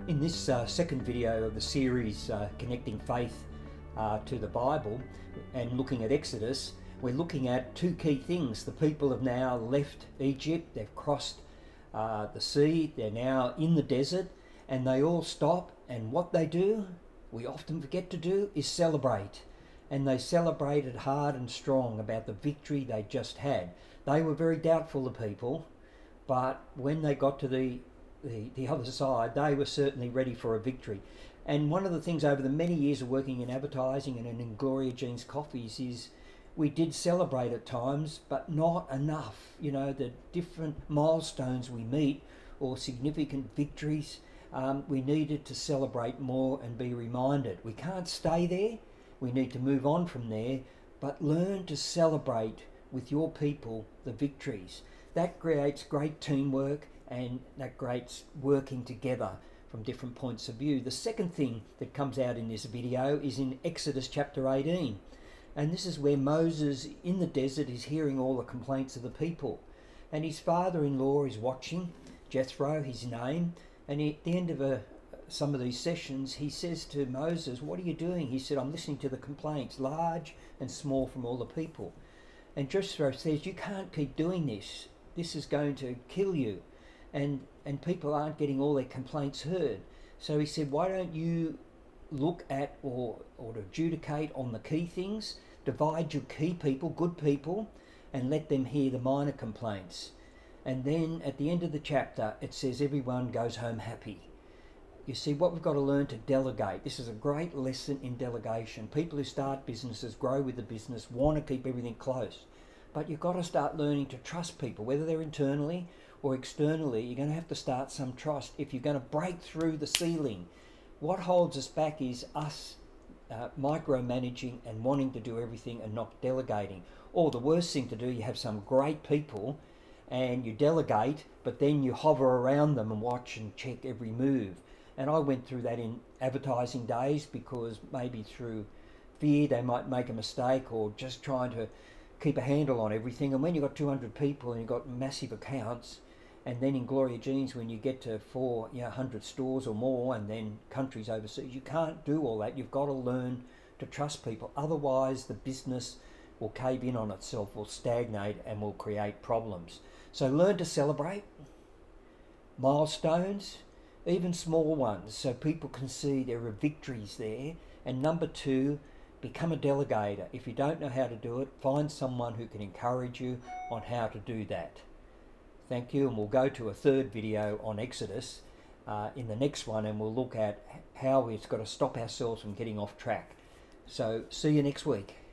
In this second video of the series Connecting Faith to the Bible and looking at Exodus, we're looking at two key things. The people have now left Egypt, they've crossed the sea, they're now in the desert, and they all stop, and what they do, we often forget to do, is celebrate. And they celebrated hard and strong about the victory they just had. They were very doubtful, the people, but when they got to the other side, they were certainly ready for a victory. And one of the things over the many years of working in advertising and in Gloria Jean's coffees is we did celebrate at times, but not enough. You know, the different milestones we meet or significant victories, we needed to celebrate more and be reminded. We can't stay there. We need to move on from there, but learn to celebrate with your people the victories. That creates great teamwork, and that creates working together from different points of view. The second thing that comes out in this video is in Exodus chapter 18. And this is where Moses in the desert is hearing all the complaints of the people. And his father-in-law is watching, Jethro, his name. And at the end of some of these sessions, he says to Moses, "What are you doing?" He said, "I'm listening to the complaints, large and small, from all the people." And Jethro says, "You can't keep doing this. This is going to kill you. And people aren't getting all their complaints heard." So he said, "Why don't you look at or adjudicate on the key things, divide your key people, good people, and let them hear the minor complaints." And then at the end of the chapter, it says everyone goes home happy. You see, what we've got to learn to delegate. This is a great lesson in delegation. People who start businesses, grow with the business, want to keep everything close. But you've got to start learning to trust people, whether they're internally or externally. You're going to have to start some trust if you're going to break through the ceiling. What holds us back is us micromanaging and wanting to do everything and not delegating. Or the worst thing to do, you have some great people and you delegate, but then you hover around them and watch and check every move. And I went through that in advertising days, because maybe through fear they might make a mistake, or just trying to keep a handle on everything. And when you've got 200 people and you've got massive accounts, and then in Gloria Jean's when you get to 100 stores or more, and then countries overseas, you can't do all that. You've got to learn to trust people. Otherwise the business will cave in on itself, will stagnate, and will create problems. So learn to celebrate milestones, even small ones, so people can see there are victories there. And number two, become a delegator. If you don't know how to do it, find someone who can encourage you on how to do that. Thank you, and we'll go to a third video on Exodus in the next one, and we'll look at how we've got to stop ourselves from getting off track. So see you next week.